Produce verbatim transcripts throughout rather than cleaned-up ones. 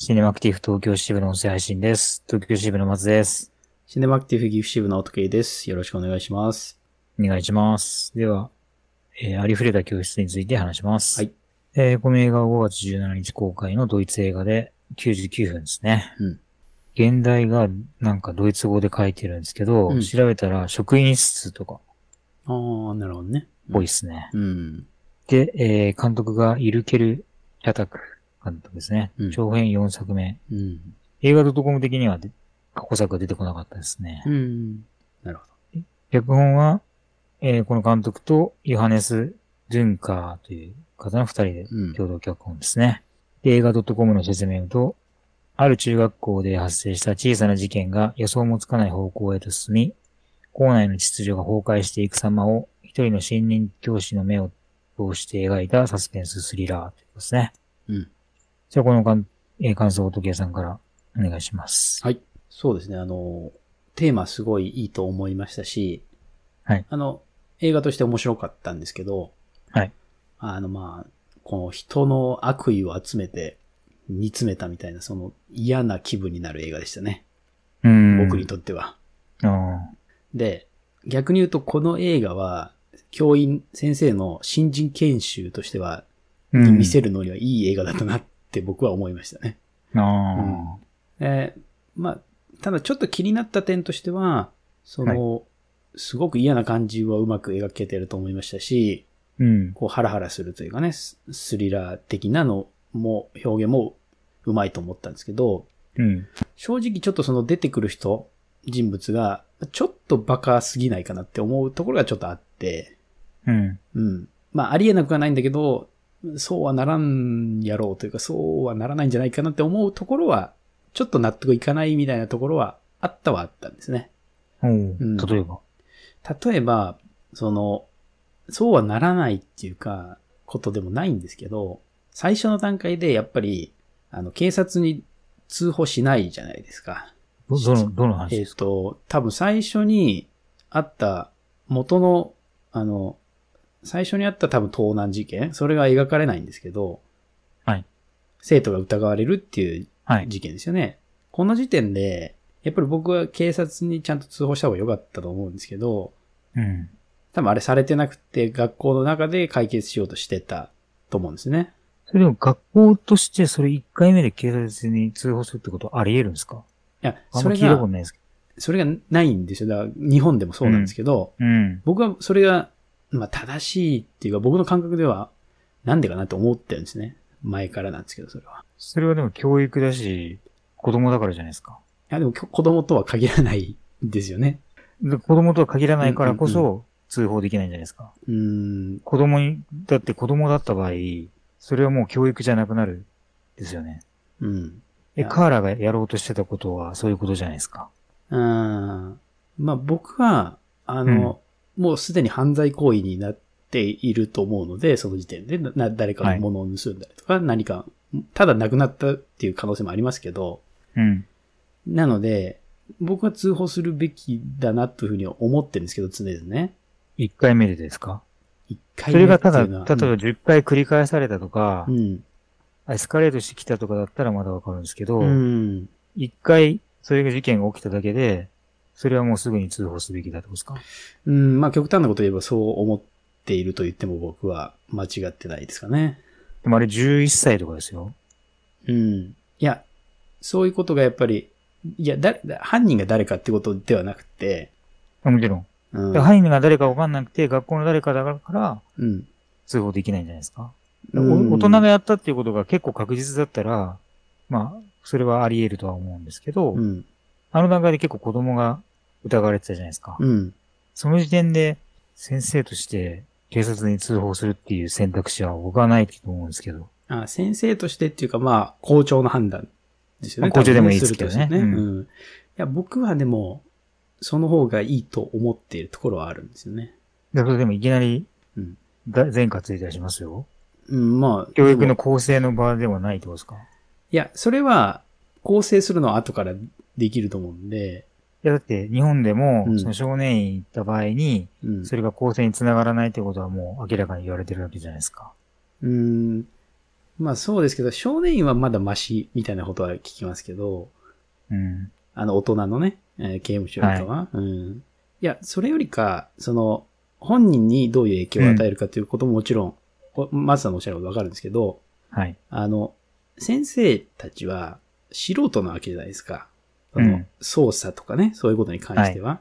シネマクティブ東京支部の音声配信です。東京支部の松です。 シネマクティブ岐阜支部の音圭です。よろしくお願いします。 お願いします。では、えー、ありふれた教室について話します。 はい。 えー、この映画はごがつじゅうしちにち公開のドイツ映画できゅうじゅうきゅうふんですね。 うん。 現代がなんかドイツ語で書いてるんですけど、うん、調べたら職員室とか。 ああ、なるほどね。 ぽいっすね。 うん。 で、えー、監督がイルケル・キャタク監督ですね。うん、長編よんさくめ。うん、映画 .com 的には過去作が出てこなかったですね。 うん。なるほど。脚本は、えー、この監督とヨハネス・ドゥンカーという方の二人で共同脚本ですね。うん、で映画 .com の説明と、ある中学校で発生した小さな事件が予想もつかない方向へと進み、校内の秩序が崩壊していく様を一人の新任教師の目を通して描いたサスペンススリラーということですね。 うん。 じゃあこの感、えー、感想を時計さんからお願いします。 はい。そうですね。あの、テーマすごいいいと思いましたし、 はい。 あの、映画として面白かったんですけど、 はい。 あの、まあ、この人の悪意を集めて煮詰めたみたいな、その嫌な気分になる映画でしたね。 うん。 僕にとっては。 あで、逆に言うとこの映画は、教員、先生の新人研修としては、に見せるのにはいい映画だったなって僕は思いましたね。 ああ、 うんえー。まあ、ただちょっと気になった点としては、その、はい、すごく嫌な感じはうまく描けてると思いましたし、 うん、 こうハラハラするというかね、スリラー的なのも、表現もうまいと思ったんですけど、 うん、 正直ちょっとその出てくる人、人物が、ちょっとバカすぎないかなって思うところがちょっとあって、 うん。 うん。まあ、ありえなくはないんだけど、そうはならんやろうというか、そうはならないんじゃないかなって思うところは、ちょっと納得いかないみたいなところは、あったはあったんですね。 うん。例えば例えば、その、そうはならないっていうか、ことでもないんですけど、最初の段階でやっぱり、あの、警察に通報しないじゃないですか。 ど、どの、どの話ですか？ えっと、多分最初にあった元の、あの、最初にあった多分盗難事件、それが描かれないんですけど、 はい。 生徒が疑われるっていう事件ですよね。はい、この時点で、やっぱり僕は警察にちゃんと通報した方が良かったと思うんですけど、 うん。 多分あれされてなくて、学校の中で解決しようとしてたと思うんですね。 それでも学校としてそれいっかいめで警察に通報するってことはあり得るんですか？ いや、 あんま聞いたことないですけど。 それがないんですよ。だから日本でもそうなんですけど、 うんうん、 僕はそれが、まあ正しいっていうか僕の感覚ではなんでかなと思ってるんですね。前からなんですけど、それは。 それはでも教育だし、子供だからじゃないですか。 いやでも子供とは限らないんですよね。 で子供とは限らないからこそ通報できないんじゃないですか。 うんうんうん、 子供に、だって子供だった場合、それはもう教育じゃなくなるですよね。 うん。 え、カーラがやろうとしてたことはそういうことじゃないですか。 うん。まあ僕は、あの、うん、もうすでに犯罪行為になっていると思うので、その時点でな誰かのものを盗んだりとか、はい、何か、ただ亡くなったっていう可能性もありますけど、 うん。 なので、僕は通報するべきだなというふうに思ってるんですけど、常々ね。 一回目でですか？ 一回目っていうのは。 それがただ、例えばじゅっかい繰り返されたとか、 うん、 エスカレートしてきたとかだったらまだわかるんですけど、 うん、 一回、それが事件が起きただけで、それはもうすぐに通報すべきだってことですか？ うん、まあ極端なこと言えばそう思っていると言っても僕は間違ってないですかね。 でもあれじゅういっさいとかですよ。 うん。いや、そういうことがやっぱり、いや、だ、犯人が誰かってことではなくて。 もちろん。うん、犯人が誰かわかんなくて、学校の誰かだから、うん。通報できないんじゃないですか。うん、大人がやったっていうことが結構確実だったら、まあ、それはあり得るとは思うんですけど、うん、あの段階で結構子供が疑われてたじゃないですか。うん、その時点で先生として警察に通報するっていう選択肢は僕はないと思うんですけど。 あ、先生としてっていうかまあ、校長の判断ですよね。 校長でもいいですけどね。 ね、うんうん。いや、僕はでも、その方がいいと思っているところはあるんですよね。 だからでもいきなり、うん、前科ついたりしますよ。 うん、まあ。 教育の構成の場ではないってことですか？ いや、それは、構成するのは後からできると思うんで。 いや、だって日本でも、その少年院行った場合に、うん、それが構成につながらないってことはもう明らかに言われてるわけじゃないですか。 うーん。 まあそうですけど、少年院はまだマシみたいなことは聞きますけど、 うん。 あの大人のね、えー、刑務所よりかは、はい、うん。いや、それよりか、その、本人にどういう影響を与えるかということももちろん、うん、松さんのおっしゃることわかるんですけど、 はい。 あの、先生たちは素人なわけじゃないですか。その、捜査とかね、そういうことに関しては。はい、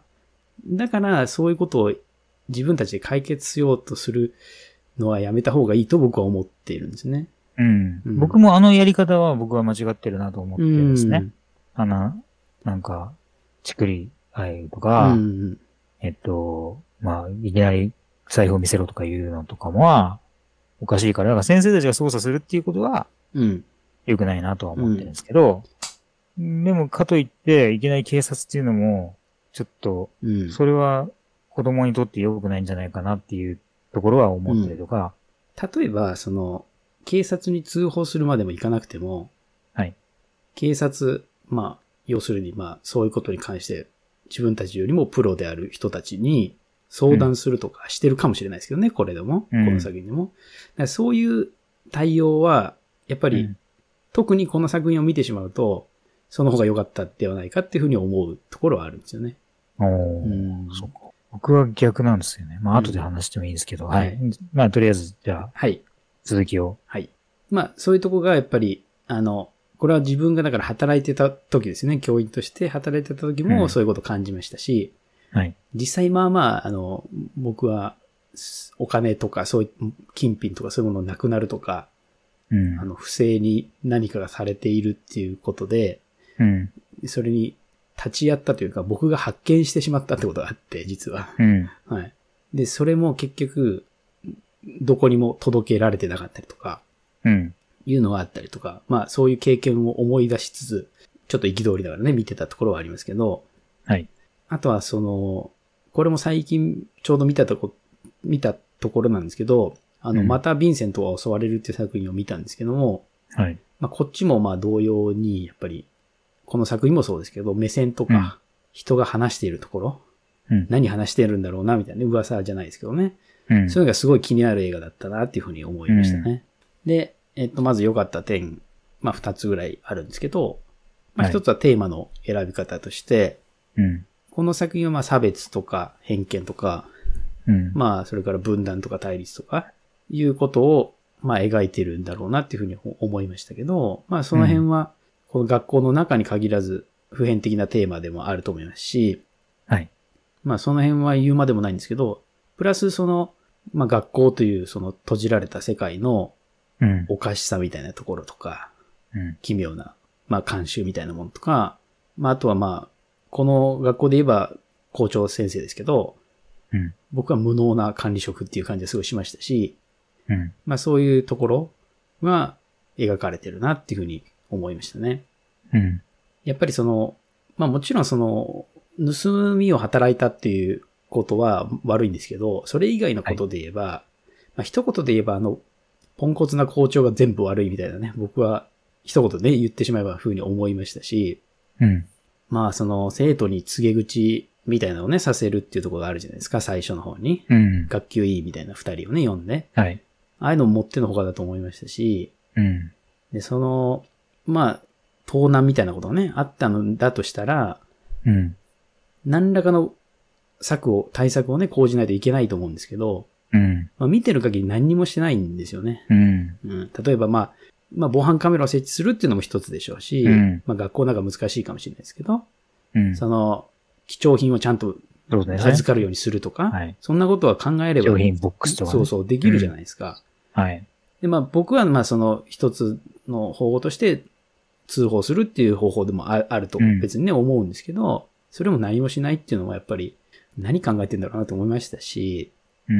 だから、そういうことを自分たちで解決しようとするのはやめた方がいいと僕は思っているんですね。 うん。うん、僕もあのやり方は僕は間違ってるなと思ってですね。うん、あの、なんか、ちくりあいとか、うん、えっと、まあ、いきなり財布を見せろとかいうのとかもは、おかしいから、だから先生たちが操作するっていうことは、うん。良くないなとは思ってるんですけど、うん、でもかといって、いきなり警察っていうのも、ちょっと、それは子供にとって良くないんじゃないかなっていうところは思ったりとか。 うん、例えば、その、警察に通報するまでもいかなくても、 はい。 警察、まあ、要するに、まあ、そういうことに関して、自分たちよりもプロである人たちに相談するとかしてるかもしれないですけどね、うん、これでも、この作品でも。そういう対応は、やっぱり、うん、特にこの作品を見てしまうと、その方が良かったではないかっていうふうに思うところはあるんですよね。 おー、うん、そうか。僕は逆なんですよね。まあ、後で話してもいいですけど、うん、はい。まあ、とりあえず、じゃあ、はい。続きを。 はい。まあ、そういうとこがやっぱり、あの、これは自分がだから働いてた時ですね。教員として働いてた時もそういうことを感じましたし、 うん、はい。 実際まあまあ、あの、僕は、お金とか、そういう金品とかそういうものなくなるとか、うん、あの、不正に何かがされているっていうことで、うん、それに立ち会ったというか、僕が発見してしまったってことがあって、実は。 うん、 はい。で、それも結局、どこにも届けられてなかったりとか、 うん、 いうのがあったりとか、まあそういう経験を思い出しつつ、ちょっと憤りながらね、見てたところはありますけど、 はい。 あとはその、これも最近ちょうど見たとこ、見たところなんですけど、あの、うん、またヴィンセントが襲われるっていう作品を見たんですけども、 はい。 まあこっちもまあ同様に、やっぱり、この作品もそうですけど、目線とか、人が話しているところ、うん、何話してるんだろうな、みたいな、ね、噂じゃないですけどね、うん。そういうのがすごい気になる映画だったな、っていうふうに思いましたね。うん、で、えっと、まず良かった点、まあ二つぐらいあるんですけど、まあ一つはテーマの選び方として、 はい、うん、 この作品はまあ差別とか偏見とか、うん、まあそれから分断とか対立とかいうことをまあ描いてるんだろうなっていうふうに思いましたけど、まあその辺はこの学校の中に限らず普遍的なテーマでもあると思いますし、 はい。 まあその辺は言うまでもないんですけど、プラスその、まあ学校というその閉じられた世界のおかしさみたいなところとか、うん、奇妙な、まあ慣習みたいなものとか、まああとはまあ、この学校で言えば校長先生ですけど、 うん、 僕は無能な管理職っていう感じがすごいしましたし、 うん、 まあそういうところが描かれてるなっていうふうに思いましたね。 うん、 やっぱりその、まあもちろんその、盗みを働いたっていうことは悪いんですけど、それ以外のことで言えば、はい、まあ一言で言えばあの、ポンコツな校長が全部悪いみたいなね、僕は一言で、ね、言ってしまえば風に思いましたし、 うん、 まあその生徒に告げ口みたいなのをね、させるっていうところがあるじゃないですか、最初の方に。 うん、 学級委員みたいな二人をね、呼んで。 はい。 ああいうのも持ってのほかだと思いましたし、 うん、 で、その、まあ、盗難みたいなことがね、あったのだとしたら、 うん、 何らかの策を、対策をね、講じないといけないと思うんですけど、 うんまあ、見てる限り何にもしてないんですよね。 うんうん、例えば、まあ、まあ、防犯カメラを設置するっていうのも一つでしょうし、 うんまあ、学校なんか難しいかもしれないですけど、 うん、 その、貴重品をちゃんと預かるようにするとか、 はい、 そんなことは考えれば、 貴重品ボックスとか、ね、 そうそう、できるじゃないですか。 うん、はい。 で、まあ、僕は、まあ、その一つの方法として通報するっていう方法でもあると別にね、うん、思うんですけど、それも何もしないっていうのはやっぱり何考えてんだろうなと思いましたし、 うんうん、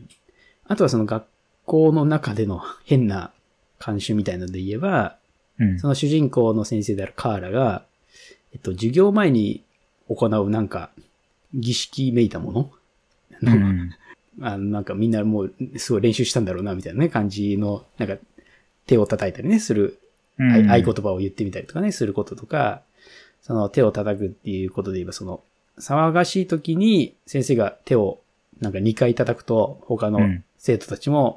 あとはその学校の中での変な慣習みたいなので言えば、 うん、 その主人公の先生であるカーラが、えっと、授業前に行うなんか儀式めいたもの、 うん、 あのなんかみんなもうすごい練習したんだろうなみたいなね感じの、なんか手を叩いたりねする、うん、合言葉を言ってみたりとかねすることとか、その手を叩くっていうことで言えば、その騒がしい時に先生が手をなんかにかい叩くと他の生徒たちも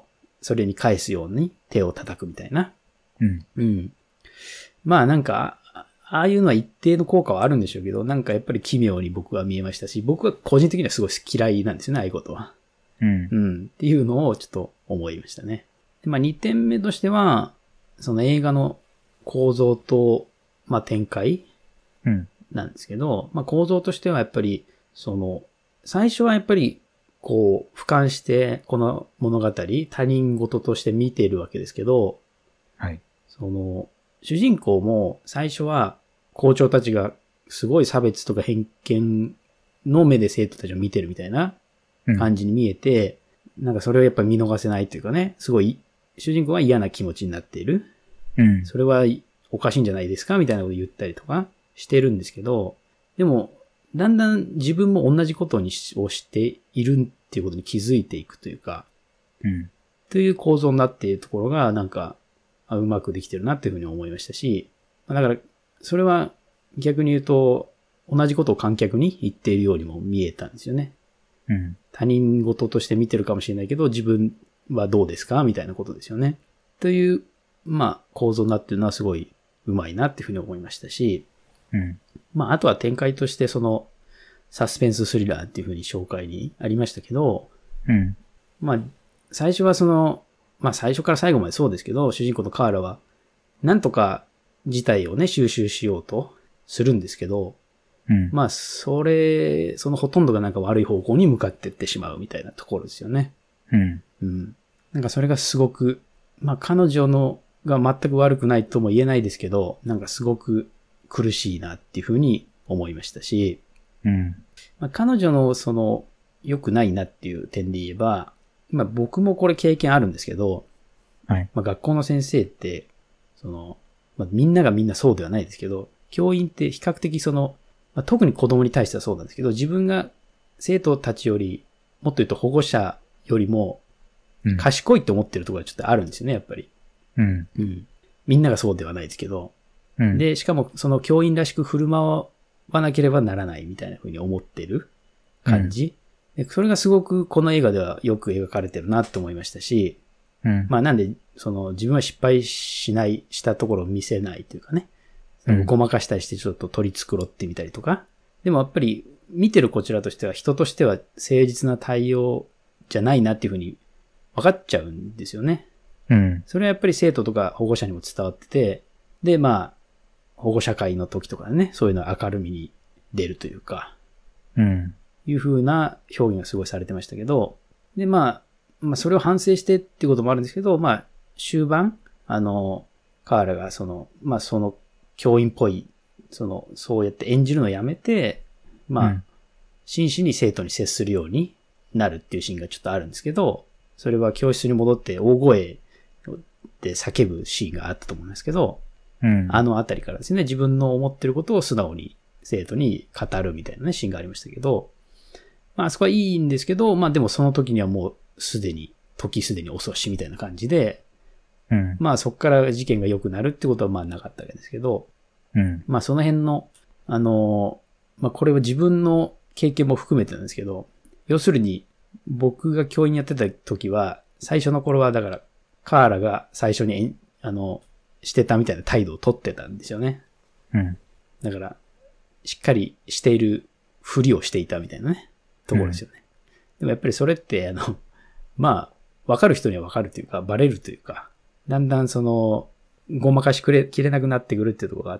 それに返すように手を叩くみたいな。 うん。 うん。まあなんか、ああいうのは一定の効果はあるんでしょうけど、なんかやっぱり奇妙に僕は見えましたし、僕は個人的にはすごい嫌いなんですよね、ああいうことは。 うん。 うん。っていうのをちょっと思いましたね。でまあにてんめとしては、その映画の構造と、まあ展開なんですけど、うん、まあ構造としてはやっぱり、その、最初はやっぱり、こう、俯瞰して、この物語、他人事として見ているわけですけど、 はい。 その、主人公も最初は校長たちがすごい差別とか偏見の目で生徒たちを見てるみたいな感じに見えて、うん、なんかそれをやっぱり見逃せないというかね、すごい主人公は嫌な気持ちになっている。 うん、 それはおかしいんじゃないですかみたいなことを言ったりとかしてるんですけど、でもだんだん自分も同じことにをしているっていうことに気づいていくというか、 うん、 という構造になっているところがなんかうまくできてるなっていうふうに思いましたし、だからそれは逆に言うと同じことを観客に言っているようにも見えたんですよね。 うん、 他人事として見てるかもしれないけど自分はどうですかみたいなことですよね。という、まあ構造になっているのはすごいうまいなっていうふうに思いましたし、 うん、 まああとは展開としてそのサスペンススリラーっていうふうに紹介にありましたけど、 うん、 まあ最初はそのまあ最初から最後までそうですけど、主人公のカーラは、なんとか事態をね、収集しようとするんですけど、 うん、 まあそれ、そのほとんどがなんか悪い方向に向かっていってしまうみたいなところですよね。 うん。 うん。なんかそれがすごく、まあ彼女のが全く悪くないとも言えないですけど、なんかすごく苦しいなっていうふうに思いましたし、 うん。 まあ、彼女のその良くないなっていう点で言えば、まあ僕もこれ経験あるんですけど、 はい。 まあ学校の先生って、その、まあみんながみんなそうではないですけど、教員って比較的その、まあ、特に子供に対してはそうなんですけど、自分が生徒たちより、もっと言うと保護者よりも、賢いって思ってるところがちょっとあるんですよね、やっぱり。 うん。 うん。みんながそうではないですけど。 うん、 で、しかもその教員らしく振る舞わなければならないみたいな風に思ってる感じ。うん、でそれがすごくこの映画ではよく描かれてるなって思いましたし、 うん、 まあなんで、その自分は失敗しない、したところを見せないというかね。 うん、 ごまかしたりしてちょっと取り繕ってみたりとか。でもやっぱり見てるこちらとしては人としては誠実な対応じゃないなっていう風に分かっちゃうんですよね。 うん。 それはやっぱり生徒とか保護者にも伝わってて、で、まあ、保護者会の時とかね、そういうのは明るみに出るというか、 うん。 いう風な表現がすごいされてましたけど、で、まあ、まあ、それを反省してっていうこともあるんですけど、まあ、終盤、あの、カーラがその、まあ、その、教員っぽい、その、そうやって演じるのをやめて、まあ、うん、真摯に生徒に接するようになるっていうシーンがちょっとあるんですけど、それは教室に戻って大声で叫ぶシーンがあったと思うんですけど、 うん、 あのあたりからですね、自分の思ってることを素直に生徒に語るみたいなね、シーンがありましたけど、まあ、あそこはいいんですけど、まあでもその時にはもうすでに、時すでに遅しみたいな感じで、 うん、 まあそこから事件が良くなるってことはまあなかったわけですけど、 うん、 まあその辺の、あの、まあこれは自分の経験も含めてなんですけど、要するに僕が教員やってた時は、最初の頃はだから、カーラが最初に、あの、してたみたいな態度を取ってたんですよね。 うん。 だから、しっかりしているふりをしていたみたいなね、ところですよね。うん、でもやっぱりそれって、あの、まあ、わかる人にはわかるというか、バレるというか、だんだんその、ごまかしくれ、きれなくなってくるっていうところがあって、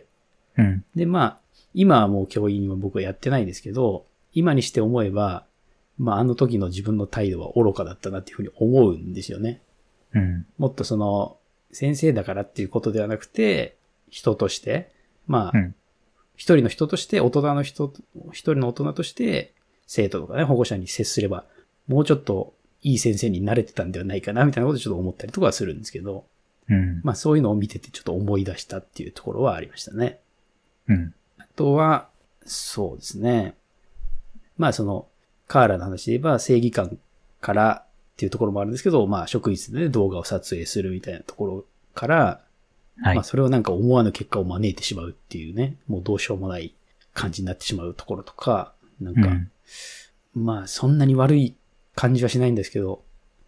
うん、 で、まあ、今はもう教員は僕はやってないですけど、今にして思えば、まあ、あの時の自分の態度は愚かだったなっていうふうに思うんですよね。 うん、 もっとその、先生だからっていうことではなくて、人として、まあ、一、うん、人の人として、大人の人、一人の大人として、生徒とかね、保護者に接すれば、もうちょっといい先生になれてたんではないかな、みたいなことをちょっと思ったりとかはするんですけど、 うん、 まあそういうのを見ててちょっと思い出したっていうところはありましたね。 うん、 あとは、そうですね。まあその、カーラの話で言えば正義感からっていうところもあるんですけど、まあ職員室で、ね、動画を撮影するみたいなところから、はい、まあそれをなんか思わぬ結果を招いてしまうっていうね、もうどうしようもない感じになってしまうところとか、なんか、うん、まあそんなに悪い感じはしないんですけど、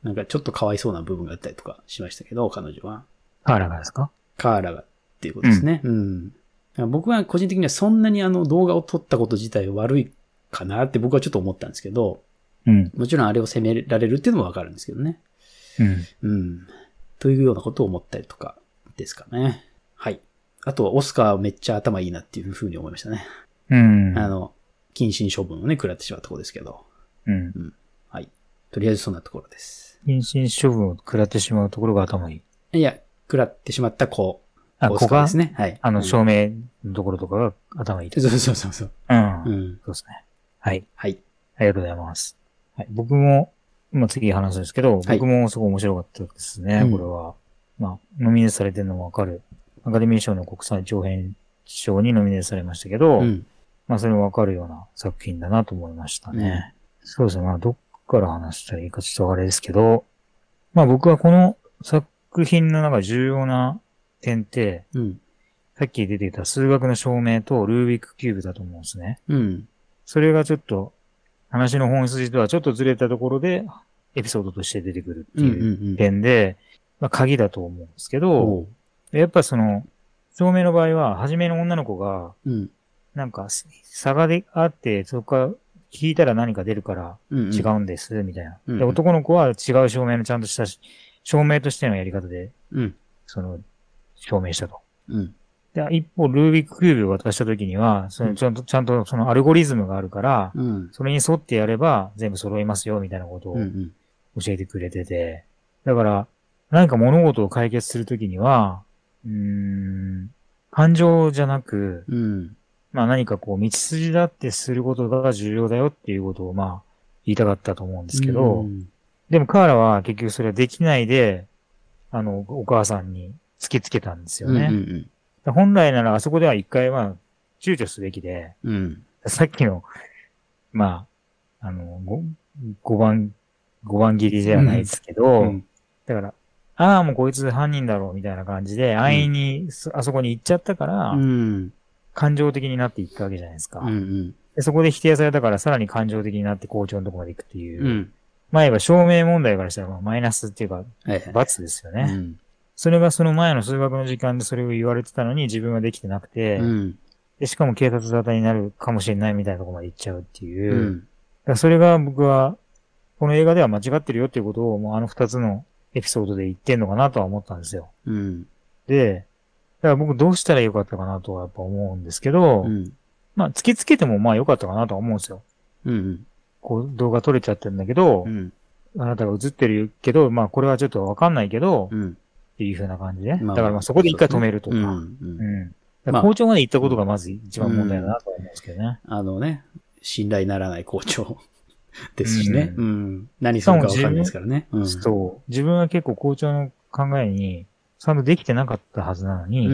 なんかちょっとかわいそうな部分があったりとかしましたけど、彼女は。 カーラがですか？ カーラがっていうことですね。うん。うん、僕は個人的にはそんなにあの動画を撮ったこと自体悪いかなって僕はちょっと思ったんですけど、 うん。 もちろんあれを責められるっていうのもわかるんですけどね。 うん。 うん。というようなことを思ったりとかですかね。はい。あとはオスカーめっちゃ頭いいなっていうふうに思いましたね。 うん。 あの、謹慎処分をね、食らってしまったところですけど。 うん。 うん。はい。とりあえずそんなところです。 謹慎処分を食らってしまうところが頭いい。 いや、食らってしまった子。 あ、子がですね。はい。 あの、照明のところとかが頭いい。 そうそうそうそう。 うん。 うん。 そうですね。はい。 はい。 ありがとうございます。はい。僕も、まあ、次話すんですけど、僕もすごい面白かったですね、はい、これは。まあ、ノミネートされてるのもわかる。アカデミー賞の国際長編賞にノミネートされましたけど、うん、まあ、それもわかるような作品だなと思いましたね。うん、そうですね。まあ、どっから話したらいいかちょっとあれですけど、まあ、僕はこの作品の中重要な点って、うん、さっき出てきた数学の証明とルービックキューブだと思うんですね。うん、それがちょっと話の本筋とはちょっとずれたところでエピソードとして出てくるっていう点で、うんうんうん、まあ、鍵だと思うんですけど、やっぱその証明の場合は初めの女の子が、なんか差がであって、そこから聞いたら何か出るから違うんです、みたいな、うんうん。で、男の子は違う証明のちゃんとした証明としてのやり方で、うん、その証明したと。うん、で一方、ルービックキューブを渡したときには、そのちゃんと、ちゃんとそのアルゴリズムがあるから、うん、それに沿ってやれば全部揃いますよ、みたいなことを教えてくれてて。だから、何か物事を解決するときには、うーん、感情じゃなく、うん、まあ何かこう道筋だってすることが重要だよっていうことをまあ言いたかったと思うんですけど、うん、でもカーラは結局それはできないで、あの、お母さんに突きつけたんですよね。うんうんうん、本来ならあそこでは一回は躊躇すべきで、うん、さっきの、まあ、あの、ごばん、ごばん切りではないですけど、うんうん、だから、ああ、もうこいつ犯人だろうみたいな感じで、安易に、うん、あそこに行っちゃったから、うん、感情的になっていったわけじゃないですか。うんうん、でそこで否定されたから、さらに感情的になって校長のところまで行くっていう、うん、まあ言えば証明問題からしたらまあマイナスっていうか、罰ですよね。はいはいはい、うんそれがその前の数学の時間でそれを言われてたのに自分はできてなくて、うん、でしかも警察沙汰になるかもしれないみたいなところまで行っちゃうっていう。うん、だからそれが僕は、この映画では間違ってるよっていうことをもうあの二つのエピソードで言ってんのかなとは思ったんですよ。うん、で、だから僕どうしたらよかったかなとはやっぱ思うんですけど、うん、まあ突きつけてもまあよかったかなとは思うんですよ。うんうん、こう動画撮れちゃってるんだけど、うん、あなたが映ってるけど、まあこれはちょっとわかんないけど、うんっていう風な感じで。まあ、だからまあそこで一回止めるとか。うんうんうん、校長まで行ったことがまず一番問題だなと思うんですけどね。 うん、あのね、信頼ならない校長ですしね。うんうん、何するかわかんないですからね。 うん、そう。自分は結構校長の考えにちゃんとできてなかったはずなのに、うん、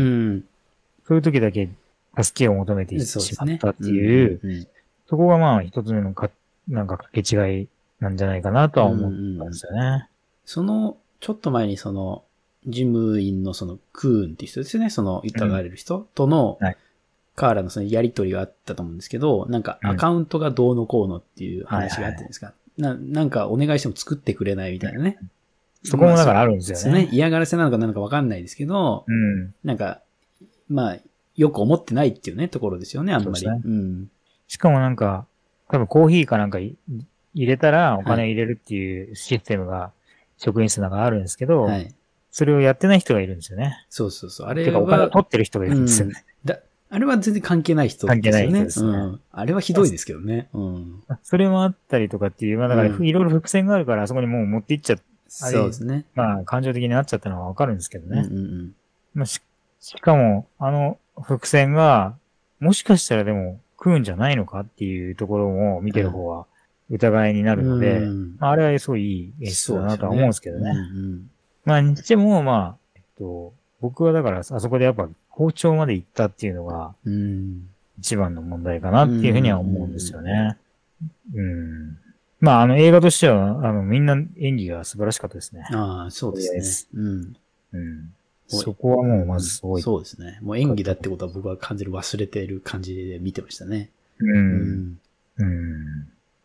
そういう時だけ助けを求めてしまったっていう、そ, う、ねうんうん、そこがまあ一つ目のか、なんか掛け違いなんじゃないかなとは思ったんですよね。うんうん、 その、ちょっと前にその、事務員のそのクーンっていう人ですよね。その疑われる人、うん、との、はい、カーラのそのやりとりがあったと思うんですけど、なんかアカウントがどうのこうのっていう話があってるんですか、うんはいはい、な。なんかお願いしても作ってくれないみたいなね。 うん、そこもだからあるんですよね。 まあ、そうですね。嫌がらせなのかなのかわかんないですけど、うん、なんか、まあ、よく思ってないっていうね、ところですよね、あんまり。ねうん、 しかもなんか、多分コーヒーかなんか入れたらお金入れるっていうシステムが職員室の中あるんですけど、はいそれをやってない人がいるんですよね。 そうそうそう。あれは。 てかお金を取ってる人がいるんですよね。 うん、だあれは全然関係ない人ですよね。関係ない人ですね、うん。あれはひどいですけどね。うん、 それもあったりとかっていう、まあだからいろいろ伏線があるから、あそこにもう持っていっちゃって、 そうですね。 まあ感情的になっちゃったのはわかるんですけどね。うんうんうんまあ、し, しかも、あの伏線が、もしかしたらでも食うんじゃないのかっていうところも見てる方は疑いになるので、うんまあ、あれはすごいいい演出だなとは思うんですけどね。うんうんまあ、にしても、まあ、えっと、僕はだから、あそこでやっぱ、校長まで行ったっていうのが、一番の問題かなっていうふうには思うんですよね。うん。うんまあ、あの、映画としては、あの、みんな演技が素晴らしかったですね。 ああ、そうですね。うん。 うん。そこはもう、まずすごい、 うん。そうですね。もう演技だってことは僕は完全に忘れている感じで見てましたね。 うん。うん。うん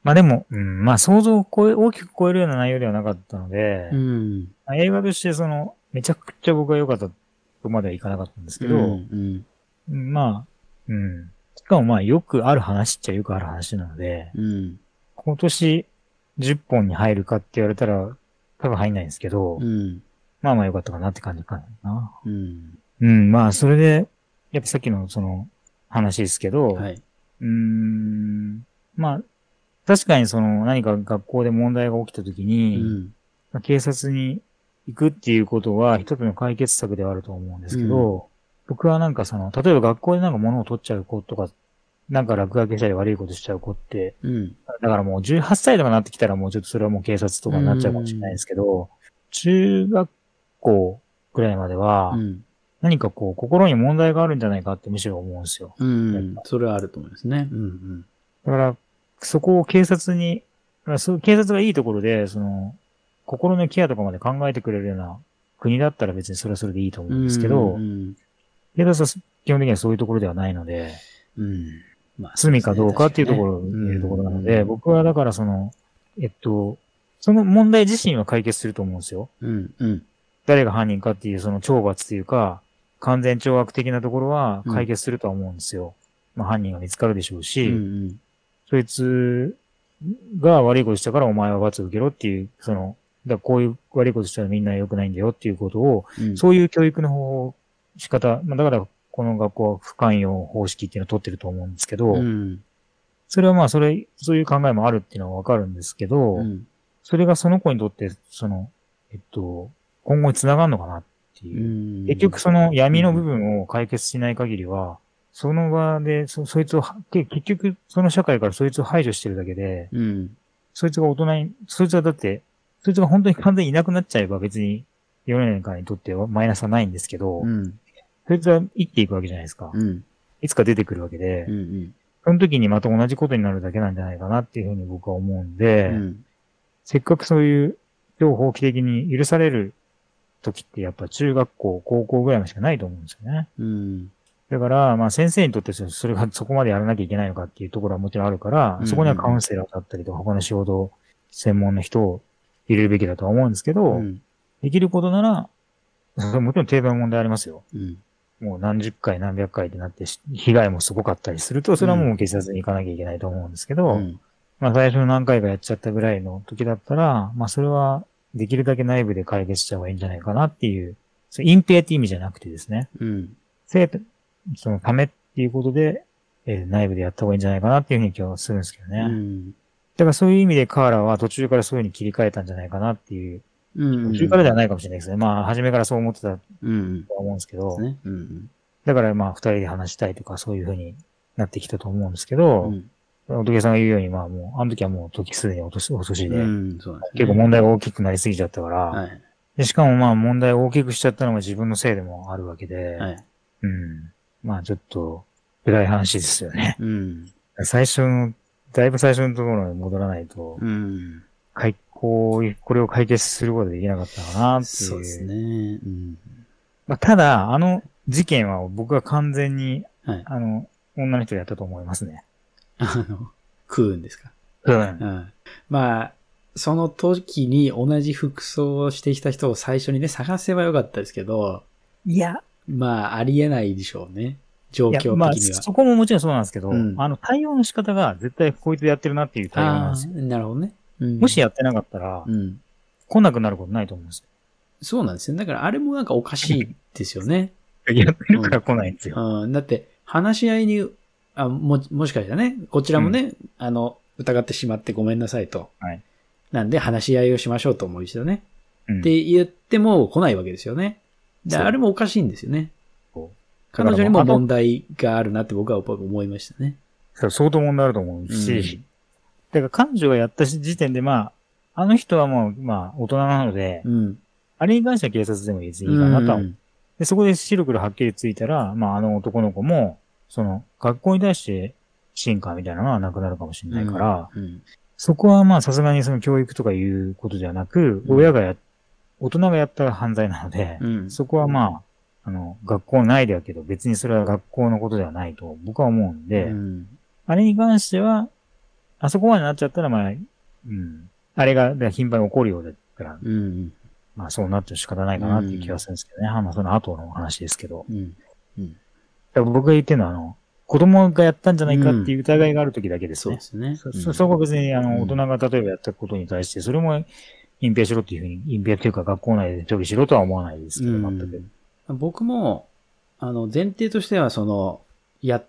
まあでも、うん、まあ想像を超え、大きく超えるような内容ではなかったので、 うん。 まあ、映画としてその、めちゃくちゃ僕は良かったとまではいかなかったんですけど、 うんうん、まあ、うん。しかもまあよくある話っちゃよくある話なので、 うん、 今年じゅっぽんに入るかって言われたら多分入んないんですけど、 うん、 まあまあ良かったかなって感じかな。 うん。 うん、まあそれで、やっぱさっきのその話ですけど、 はい。 うーん、まあ確かにその何か学校で問題が起きた時に、 うん、 まあ、警察に行くっていうことは一つの解決策ではあると思うんですけど、うん、僕はなんかその、例えば学校でなんか物を取っちゃう子とか、なんか落書きしたり悪いことしちゃう子って、 うん、 だからもうじゅうはっさいとかなってきたらもうちょっとそれはもう警察とかになっちゃうかもしれないですけど、うん、中学校くらいまでは、何かこう心に問題があるんじゃないかってむしろ思うんですよ。 うん、それはあると思いますね。うんうん、 だから、そこを警察に、警察がいいところで、その、心のケアとかまで考えてくれるような国だったら別にそれはそれでいいと思うんですけど、うん、警察は基本的にはそういうところではないので、うん、まあ、罪かどうかっていうところにいるところなので、うん、僕はだからその、えっと、その問題自身は解決すると思うんですよ。うんうん、誰が犯人かっていうその懲罰というか、完全懲悪的なところは解決するとは思うんですよ。うん、まあ犯人が見つかるでしょうし、うんうん、そいつが悪いことしたからお前は罰を受けろっていう、その、だからこういう悪いことしたらみんな良くないんだよっていうことを、うん、そういう教育の方法、仕方、まあ、だからこの学校は不寛容方式っていうのを取ってると思うんですけど、うん、それはまあそれ、そういう考えもあるっていうのはわかるんですけど、うん、それがその子にとって、その、えっと、今後に繋がるのかなっていう。うん、結局その闇の部分を解決しない限りは、その場で、そ、そいつを、結局その社会からそいつを排除してるだけで、うん、そいつが大人に、そいつはだって、そいつが本当に完全にいなくなっちゃえば別に世の中にとってはマイナスはないんですけど、うん、そいつは生きていくわけじゃないですか。うん、いつか出てくるわけで、うんうん、その時にまた同じことになるだけなんじゃないかなっていうふうに僕は思うんで、うん、せっかくそういう情報法規的に許される時ってやっぱ中学校、高校ぐらいまでしかないと思うんですよね。うん、だから、まあ先生にとってそれがそこまでやらなきゃいけないのかっていうところはもちろんあるから、うん、そこにはカウンセラーだったりとか他の仕事専門の人を入れるべきだとは思うんですけど、うん、できることなら、もちろん程度の問題ありますよ。うん、もう何十回何百回ってなって、被害もすごかったりすると、それはもう警察に行かなきゃいけないと思うんですけど、うん、まあ最初の何回かやっちゃったぐらいの時だったら、まあそれはできるだけ内部で解決した方がいいんじゃないかなっていう、それ隠蔽って意味じゃなくてですね、うん、生徒、そのためっていうことで、えー、内部でやった方がいいんじゃないかなっていうふうに今日はするんですけどね。うんだからそういう意味でカーラは途中からそういう風に切り替えたんじゃないかなっていう。うんうん、途中からではないかもしれないですね。まあ、初めからそう思ってたと思うんですけど。うんねうんうん、だからまあ、二人で話したいとかそういう風になってきたと思うんですけど、うん、おとけさんが言うように、まあもう、あの時はもう時すでにお年で、うんそうですね、結構問題が大きくなりすぎちゃったから、はい、でしかもまあ問題を大きくしちゃったのが自分のせいでもあるわけで、はい、うん、まあちょっと、暗い話ですよね。うん、最初のだいぶ最初のところに戻らないと、うん、解こう、これを解決することができなかったかなっていう。 そうですね。うん、 まあ、ただ、あの事件は僕は完全に、はい、あの、女の人やったと思いますね。 あの、食うんですか。 うん。うん、 まあ、その時に同じ服装をしてきた人を最初にね、探せばよかったですけど、 いや、 まあ、ありえないでしょうね。状況的には。 まあ、そこももちろんそうなんですけど、うん、あの、対応の仕方が絶対こいつやってるなっていう対応なんですよ。 なるほどね。うん、 もしやってなかったら、うん、来なくなることないと思うんですよ。 そうなんですよ。だからあれもなんかおかしいですよね。 やってるから来ないんですよ。 うんうん、だって、話し合いに、あ、も、もしかしたらね、こちらもね、うん、あの、疑ってしまってごめんなさいと。はい。なんで話し合いをしましょうと思う人ね。うん、って言っても来ないわけですよね。で、あれもおかしいんですよね。彼女にも問題があるなって僕は思いましたね。 相当問題あると思うし、うん、だから彼女がやった時点でまあ、あの人はもう、まあ、大人なので、うん、あれに関しては警察でも別にいいかなとは思う、うん。で、そこで白黒はっきりついたら、まあ、あの男の子も、その、学校に対して不信感みたいなのはなくなるかもしれないから、うんうん、そこはまあ、さすがにその教育とかいうことではなく、うん、親がや、大人がやった犯罪なので、うん、そこはまあ、あの、学校内ではけど、別にそれは学校のことではないと僕は思うんで、うん、あれに関しては、 あそこまでなっちゃったら、まあ、うん。あれが頻繁に起こるようだったら、 うん、 まあそうなって仕方ないかなっていう気がするんですけどね。うん、まあその後の話ですけど。 うんうん、 だから僕が言ってるのは、あの、子供がやったんじゃないかっていう疑いがあるときだけですね。 うん、そうですね。 そ、そこは別に、あの、大人が例えばやったことに対して、それも隠蔽しろっていうふうに、隠蔽というか学校内で処理しろとは思わないですけど、うん、全く。 僕も、あの、前提としては、その、やって、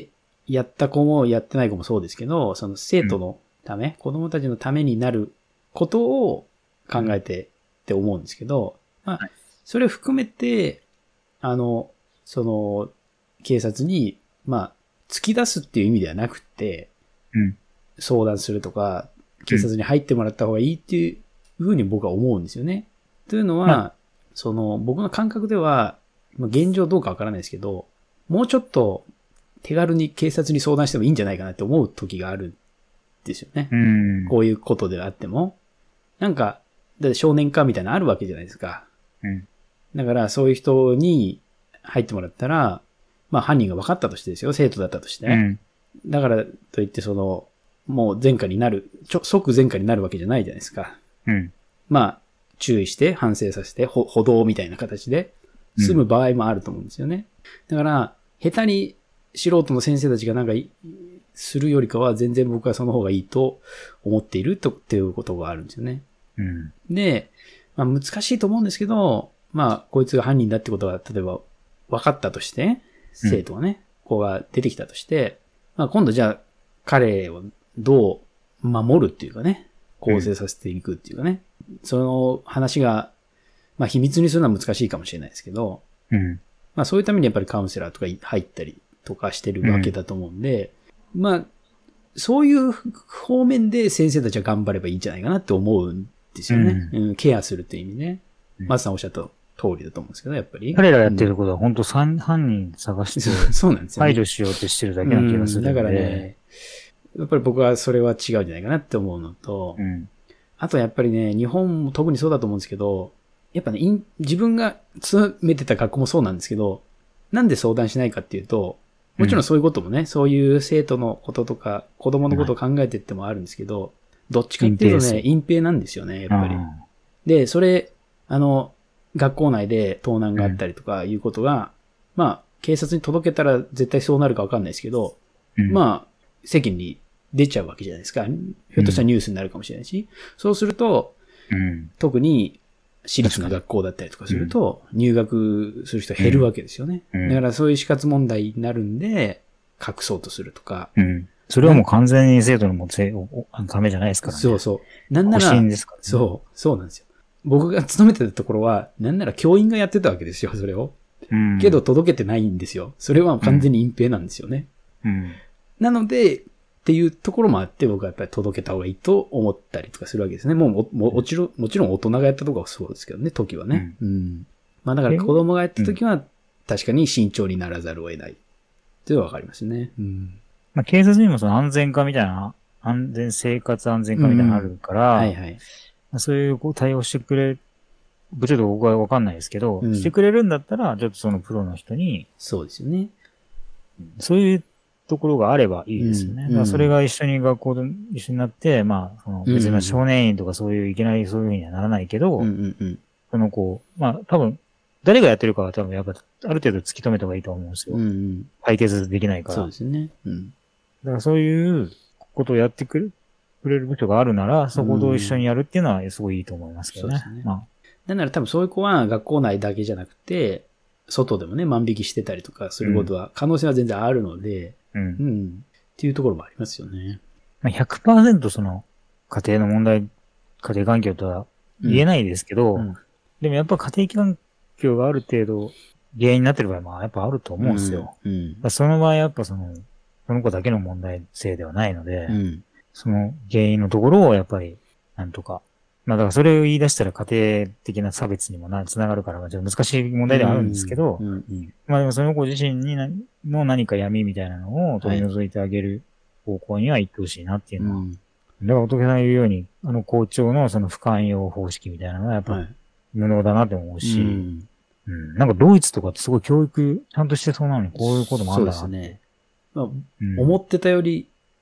やった子もやってない子もそうですけど、その生徒のため、うん、子供たちのためになることを考えてって思うんですけど、まあ、はい、それを含めて、あの、その、警察に、まあ、突き出すっていう意味ではなくて、 うん、 相談するとか、警察に入ってもらった方がいいっていうふうに僕は思うんですよね。というのは、まあ、その、僕の感覚では、現状どうかわからないですけど、もうちょっと手軽に警察に相談してもいいんじゃないかなって思う時があるんですよね。 うん、 こういうことであっても。なんか、だって少年課みたいなのあるわけじゃないですか。 うん、 だからそういう人に入ってもらったら、まあ犯人が分かったとしてですよ、生徒だったとして。うん、だからといってその、もう前科になる、ちょ即前科になるわけじゃないじゃないですか。 うん、 まあ、注意して反省させて、ほ補導みたいな形で済む場合もあると思うんですよね。うん、だから、下手に素人の先生たちがなんかするよりかは全然僕はその方がいいと思っているとっていうことがあるんですよね。 うん、 で、まあ難しいと思うんですけど、まあこいつが犯人だってことが例えば分かったとして、生徒がね、うん、子が出てきたとして、まあ今度じゃあ彼をどう守るっていうかね、構成させていくっていうかね、うん、その話が、まあ秘密にするのは難しいかもしれないですけど、 うん、 まあそういうためにやっぱりカウンセラーとか入ったりとかしてるわけだと思うんで、うん、まあそういう方面で先生たちは頑張ればいいんじゃないかなって思うんですよね。うんうん、ケアするっていう意味ね。マスさんおっしゃった通りだと思うんですけど、やっぱり。 彼らやってることは本当犯人探して、 そうなんですよ、ね。 排除しようとしてるだけな気がするので、 うん。だからね、やっぱり僕はそれは違うんじゃないかなって思うのと、うん、あとやっぱりね、日本も特にそうだと思うんですけど、やっぱね、自分が勤めてた学校もそうなんですけど、なんで相談しないかっていうと、もちろんそういうこともね、うん、そういう生徒のこととか、子供のことを考えてってもあるんですけど、はい、どっちかっていうとね、隠蔽なんですよね、やっぱり。で、それ、あの、学校内で盗難があったりとかいうことが、うん、まあ、警察に届けたら絶対そうなるかわかんないですけど、うん、まあ、世間に出ちゃうわけじゃないですか。ひょっとしたらニュースになるかもしれないし、うん、そうすると、うん、特に私立の学校だったりとかすると、入学する人減るわけですよね。うん、だからそういう死活問題になるんで、隠そうとするとか。 うん、それはもう完全に生徒のもためじゃないですからね。 そうそう。なんなら、 ですからね、 そう、そうなんですよ。僕が勤めてたところは、なんなら教員がやってたわけですよ、それを。うん、けど届けてないんですよ。それは完全に隠蔽なんですよね。うんうん、なので、っていうところもあって、僕はやっぱり届けた方がいいと思ったりとかするわけですね。もうも、も、もちろん、もちろん大人がやったとかはそうですけどね、時はね。うん。うん、まあだから子供がやった時は、確かに慎重にならざるを得ない。っていうのはわかりますね。うん。 まあ警察にもその安全課みたいな、安全、生活安全課みたいなのあるから、うん、はいはい。そういうこう対応してくれ、ちょっと僕はわかんないですけど、うん、してくれるんだったら、ちょっとそのプロの人に、 そうですよね。 そういうところがあればいいですよね。うん、だからそれが一緒に学校と一緒になって、まあ、その別に少年院とかそういういきなりそういうふうにはならないけど、うんうんうん、そのこう、まあ多分、誰がやってるかは多分やっぱある程度突き止めた方がいいと思うんですよ。うんうん、解決できないから。 そうですね。うん、 だからそういうことをやってくれ、くれる部署があるなら、そこと一緒にやるっていうのはすごいいいと思いますけどね。そうですね。まあ、 なんなら多分そういう子は学校内だけじゃなくて、外でもね、万引きしてたりとかすることは、可能性は全然あるので、うん。うん。っていうところもありますよね。 まあ、ひゃくパーセント その、家庭の問題、家庭環境とは言えないですけど、うんうん、でもやっぱ家庭環境がある程度原因になってる場合もやっぱあると思うんですよ。うんうん、その場合やっぱその、その子だけの問題性ではないので、うん、その原因のところをやっぱり、なんとか、まあだからそれを言い出したら家庭的な差別にもな、つながるから、まあちょっと難しい問題ではあるんですけど、うんうんうん、まあでもその子自身になの何か闇みたいなのを取り除いてあげる方向には行ってほしいなっていうのは。はい、だから乙女さんが言うように、あの校長のその不寛容方式みたいなのはやっぱ無能だなって思うし、はい、うんうん、なんかドイツとかってすごい教育ちゃんとしてそうなのにこういうこともあるんだなって。そうですね。 まあうん、思ってたより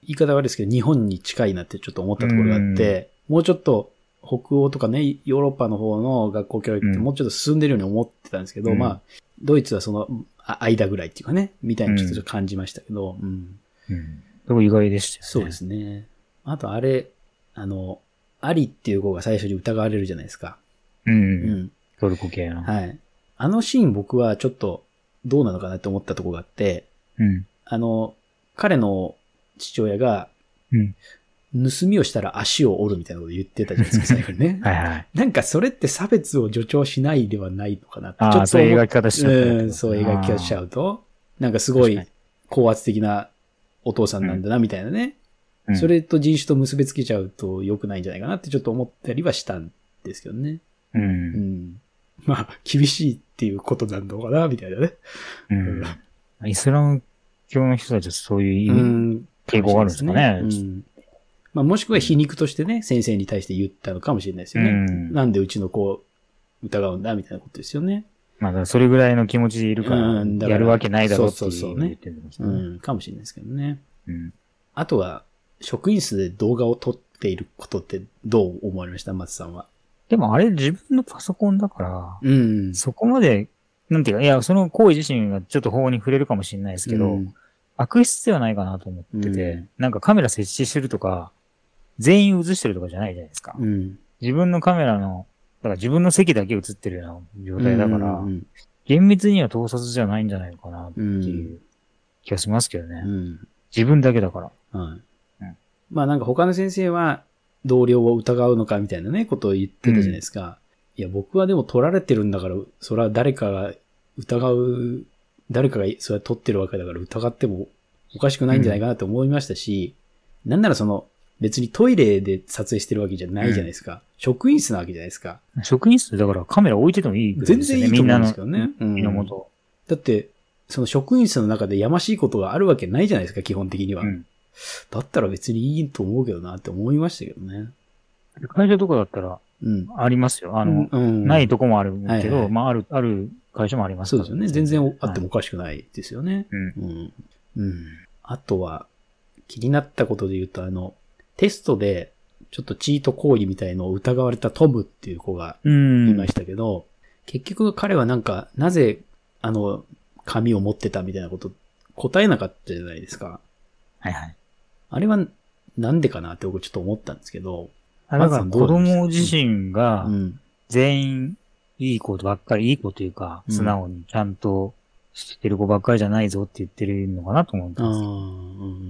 言い方悪いですけど、日本に近いなってちょっと思ったところがあって、もうちょっと北欧とかね、ヨーロッパの方の学校教育ってもうちょっと進んでるように思ってたんですけど、うん、まあ、ドイツはその間ぐらいっていうかね、みたいにちょっと感じましたけど、うん。 うん。でも意外でしたよね。 そうですね。あとあれ、あの、アリっていう子が最初に疑われるじゃないですか。 うん。うん。トルコ系の。 はい。あのシーン僕はちょっとどうなのかなって思ったところがあって、 うん。 あの、彼の父親が、 うん。 盗みをしたら足を折るみたいなこと言ってたじゃないですか、最後にね。 はいはい。 なんかそれって差別を助長しないではないのかなって。ちょっとそういう描き方しちゃう。 うん、そういう描き方しちゃうと、なんかすごい高圧的なお父さんなんだな、みたいなね、うん。それと人種と結びつけちゃうと良くないんじゃないかなってちょっと思ったりはしたんですけどね。 うん。うん、まあ、厳しいっていうことなのかな、みたいなね。 うん。うん、イスラム教の人たちはそういう意味、傾向があるんですかね。うん、 まあ、もしくは皮肉としてね、先生に対して言ったのかもしれないですよね。うん、なんでうちの子を疑うんだみたいなことですよね。 まあ、それぐらいの気持ちでいるから、やるわけないだろうっていう、 そうそうそうね。うん、かもしれないですけどね。 うん、 あとは、職員室で動画を撮っていることってどう思われました、松さんは。 でもあれ自分のパソコンだから、 うん、 そこまで、なんていうか、いや、その行為自身がちょっと法に触れるかもしれないですけど、うん、悪質ではないかなと思ってて、うん、なんかカメラ設置してるとか、全員映してるとかじゃないじゃないですか。 うん、 自分のカメラの、だから自分の席だけ映ってるような状態だから、うんうんうん、厳密には盗撮じゃないんじゃないかなっていう気がしますけどね。 うん、 自分だけだから。 はいうん、まあなんか他の先生は同僚を疑うのかみたいなね、ことを言ってたじゃないですか。うん、いや僕はでも撮られてるんだから、それは誰かが疑う、誰かがそれは撮ってるわけだから疑ってもおかしくないんじゃないかなと思いましたし、うん、なんならその、別にトイレで撮影してるわけじゃないじゃないですか。うん、職員室なわけじゃないですか。 職員室だからカメラ置いててもいいですよね。 全然いいと思うんですけどね。 みんなの元、 うん。だって、その職員室の中でやましいことがあるわけないじゃないですか、基本的には。うん、だったら別にいいと思うけどなって思いましたけどね。 会社とかだったら、ありますよ。あの、うん、ないとこもあるけど、はいはい、まあある、ある会社もありますから、ね。そうですよね。全然あってもおかしくないですよね。 はい、うん。 うん。うん。あとは、気になったことで言うと、あの、テストで、ちょっとチート行為みたいのを疑われたトムっていう子がいましたけど、結局彼はなんか、なぜ、あの、紙を持ってたみたいなこと答えなかったじゃないですか。 はいはい。 あれはなんでかなって僕ちょっと思ったんですけど。 あだから子供自身が、全員いい子ばっかり、いい子というか、素直にちゃんとしてる子ばっかりじゃないぞって言ってるのかなと思ったんですけど。 ああ、うん、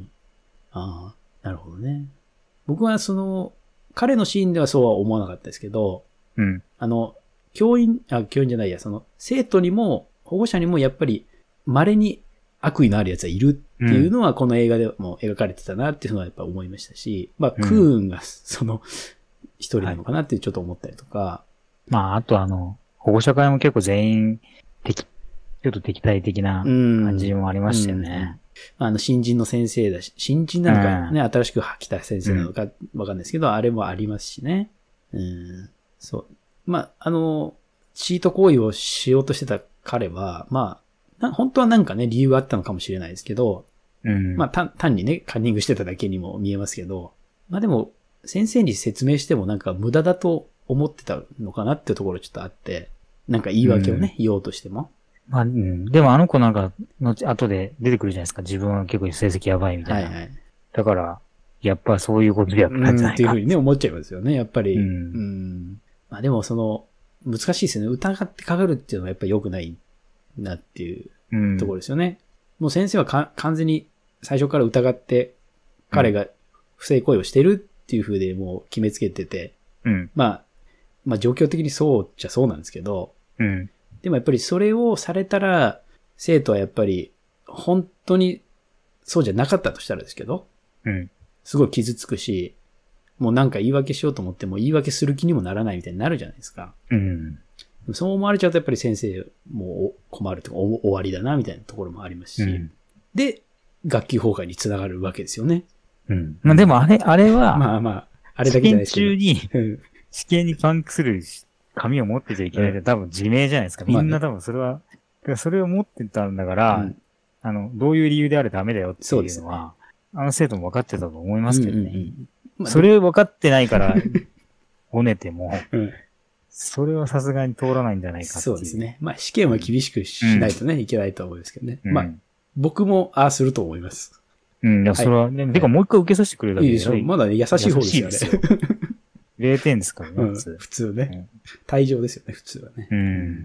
ああ、なるほどね。僕はその、彼のシーンではそうは思わなかったですけど、 うん。 あの、教員、あ、教員じゃないや、その、生徒にも、保護者にもやっぱり、稀に悪意のある奴はいるっていうのは、この映画でも描かれてたなっていうのはやっぱ思いましたし、まあ、クーンが、その、一人なのかなってちょっと思ったりとか。はい、 まあ、あとあの、保護者会も結構全員、敵、ちょっと敵対的な感じもありましたよね。うんうんあの、新人の先生だし、新人なのかね、うん、新しく来た先生なのかわかんないですけど、うん、あれもありますしね。うん、そう。まあ、あの、チート行為をしようとしてた彼は、まあ、本当はなんかね、理由があったのかもしれないですけど、 うん、 まあ、単、単にね、カンニングしてただけにも見えますけど、まあでも、先生に説明してもなんか無駄だと思ってたのかなっていうところちょっとあって、なんか言い訳をね、うん、言おうとしても。 まあ、うん。でもあの子なんか、後、後で出てくるじゃないですか。自分は結構成績やばいみたいな。 はいはい。 だから、やっぱそういうことでやったんじゃないか。 っていうふうにね、思っちゃいますよね、やっぱり。 うん。 うん、まあでもその、難しいですよね。疑ってかかるっていうのはやっぱり良くないなっていうところですよね。うん、もう先生はか完全に最初から疑って、彼が不正行為をしてるっていうふうでもう決めつけてて、 うん。 まあ、まあ状況的にそうじゃそうなんですけど、 うん。 でもやっぱりそれをされたら、生徒はやっぱり、本当にそうじゃなかったとしたらですけど、 うん。 すごい傷つくし、もうなんか言い訳しようと思っても言い訳する気にもならないみたいになるじゃないですか。 うん。 そう思われちゃうとやっぱり先生も困るとか終わりだなみたいなところもありますし、うん、で、学級崩壊につながるわけですよね。 うん。まあでもあれ、あれは、 まあまあ、あれだけじゃないですけど。 試験中に、試験に関する紙を持ってちゃいけないって多分自明じゃないですか。みんな多分それは、それを持ってたんだから、うん、あの、どういう理由であれダメだよっていうのは、 あの生徒も分かってたと思いますけどね。うんうんうんまあ、それ分かってないから、ごねても、うん、それはさすがに通らないんじゃないかっていう。 そうですね。まあ試験は厳しくしないとね、うん、いけないと思うんですけどね。うん、まあ、僕もああすると思います。 うん、いや、それはね、はい、てかもう一回受けさせてくれるだけで、 いいでしょ。まだね、優しい方ですよね。よれいてんですからね、 うん、普通。普通ね。退場ですよね、普通はね。 うん。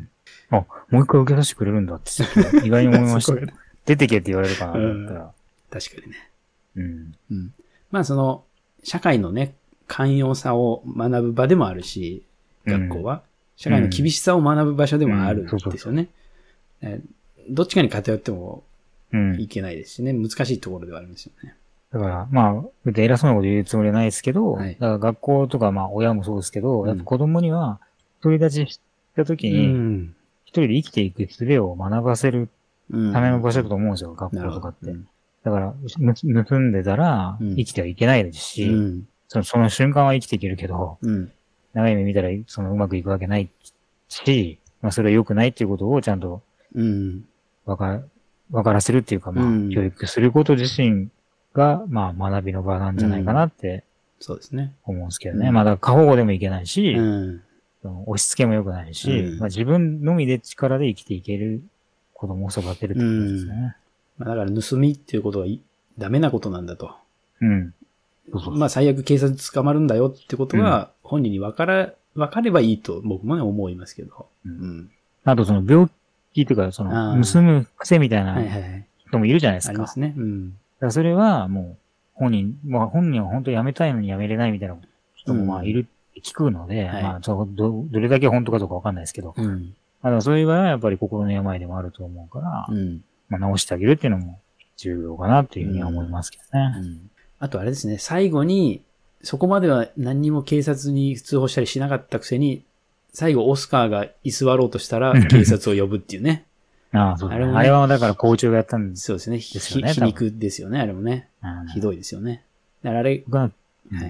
あ、もう一回受けさせてくれるんだって意外に思いました。ね、出てけって言われるかなと思ったら、うん。 確かにね。 うん。 うん。まあその、社会のね、寛容さを学ぶ場でもあるし、学校は、うん、社会の厳しさを学ぶ場所でもあるんですよね。どっちかに偏ってもいけないですしね、難しいところではあるんですよね。 だから、まあ、偉そうなこと言うつもりはないですけど、はい、だから学校とか、まあ、親もそうですけど、うん、やっぱ子供には、独り立ちした時に、うん、一人で生きていく術を学ばせるための場所だと思うんですよ、うん、学校とかって。うん、だから、盗んでたら、生きてはいけないですし、うん、その、その瞬間は生きていけるけど、うん、長い目見たら、そのうまくいくわけないし、まあ、それは良くないっていうことをちゃんと、わか、わからせるっていうか、まあ、うん、教育すること自身が、まあ、学びの場なんじゃないかなって、 そうですね。 思うんですけどね。まあ、だから過保護でもいけないし、うん、押し付けも良くないし、うん、まあ、自分のみで力で生きていける子供を育てるってことですね。うん、 まあ、だから盗みっていうことはダメなことなんだと。 うん。 そうそうまあ、最悪警察捕まるんだよってことは、本人に分から、分かればいいと僕もね思いますけど。 うん。あとその病気っていうか、その、盗む癖みたいな人もいるじゃないですか。 ありますね。うん。 だからそれはもう、本人、まあ本人は本当に辞めたいのに辞めれないみたいな人もまあいるって聞くので、うん、まあど、どれだけ本当かどうかわかんないですけど、うん、まあ、だそういう場合はやっぱり心の病でもあると思うから、うん、まあ治してあげるっていうのも重要かなっていうふうには思いますけどね。うんうん、 あとあれですね、最後に、そこまでは何にも警察に通報したりしなかったくせに、最後オスカーが居座ろうとしたら警察を呼ぶっていうね。 ああ、そうだね。あれも、ね、あれはだから校長がやったんですよね。そうですね。皮肉ですよね、あれもね。ひどいですよね。だからあれ、 が、はい。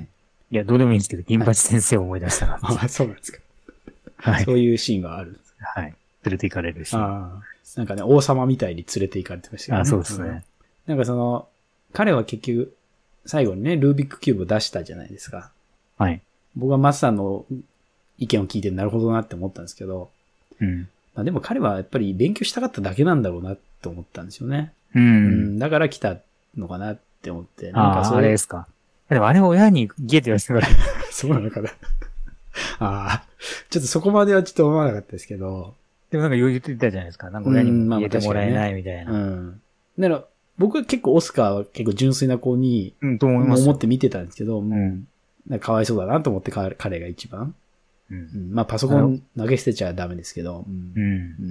いや、どうでもいいんですけど、金八先生を思い出したな。 ああ、そうなんですか。はい。そういうシーンがあるんです。 はい。連れて行かれるし。 ああ。なんかね、王様みたいに連れて行かれてましたよね。 ああ、そうですね、うん。 なんかその、彼は結局、最後にね、ルービックキューブを出したじゃないですか。 はい。 僕はマスさんの意見を聞いてなるほどなって思ったんですけど、 うん。 まあでも彼はやっぱり勉強したかっただけなんだろうなって思ったんですよね。 うん。うん、 だから来たのかなって思って。 なんかそれああ、あれですか。でもあれを親にゲーって言われてたから。 そうなのかな。ああ。ちょっとそこまではちょっと思わなかったですけど。 でもなんか言ってたじゃないですか。なんか親にも言ってもらえないみたいな。 うん。まあ、うん。だから僕は結構オスカーは結構純粋な子に、 うん、と思います。 思って見てたんですけど、うん。なんかかわいそうだなと思って彼が一番。うん。うん、まあパソコン投げ捨てちゃダメですけど。 うん。うん。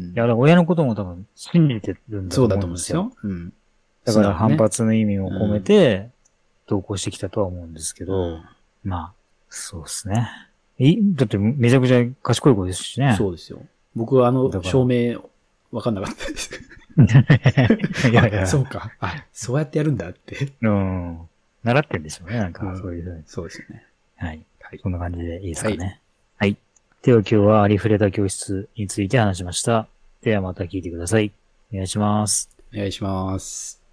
いや、親のことも多分信じてるんだと思うんですよ。 そうだと思うんですよ。うん。 だから反発の意味を込めて、投稿してきたとは思うんですけど、うん、まあ、そうですね。い、だってめちゃくちゃ賢い子ですしね。 そうですよ。僕はあの、証明わかんなかったです。いやいや。そうか。あ、そうやってやるんだって。 うん。習ってんでしょうね、なんか、そういうふうに、うん。 そうですよね。 はい。はい。こんな感じでいいですかね。はい。はい。では今日はありふれた教室について話しました。ではまた聞いてください。お願いします。 お願いします。